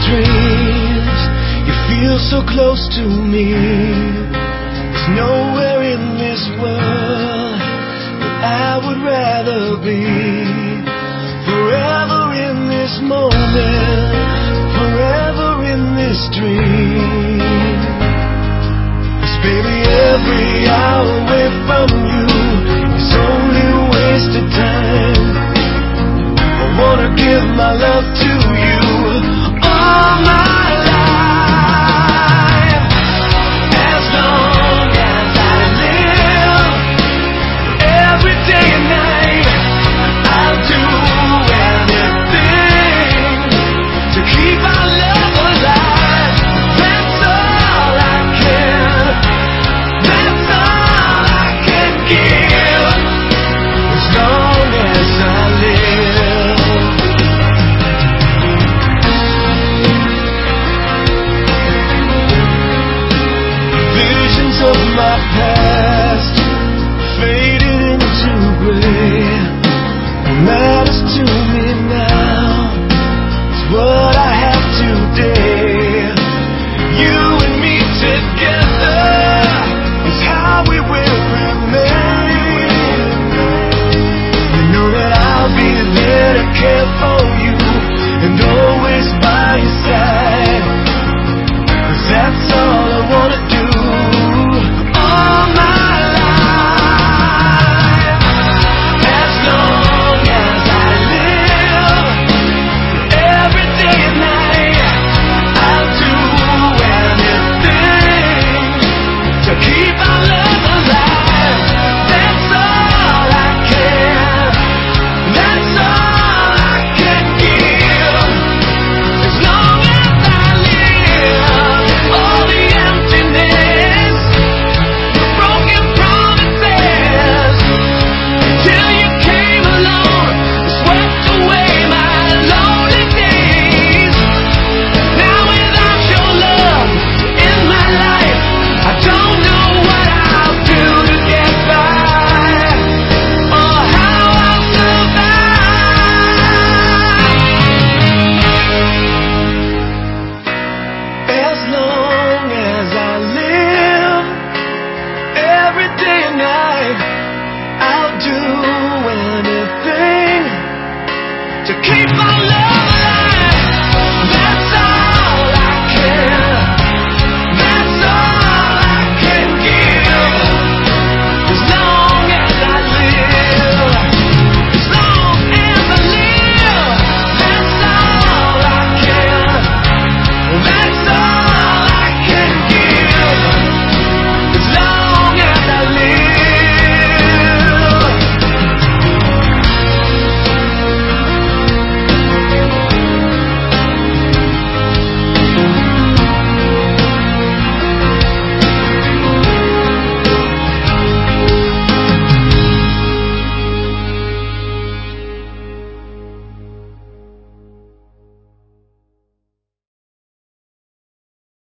dreams. You feel so close to me. There's nowhere in this world that I would rather be. Forever in this moment, forever in this dream. 'Cause baby, every hour away from you is only a waste of time. I wanna give my love to you all my life. As long as I live, every day and night, I'll do anything to keep our love alive. That's all I can, that's all I can give. As long as I live. Visions of my past fading into gray. What matters to me now is what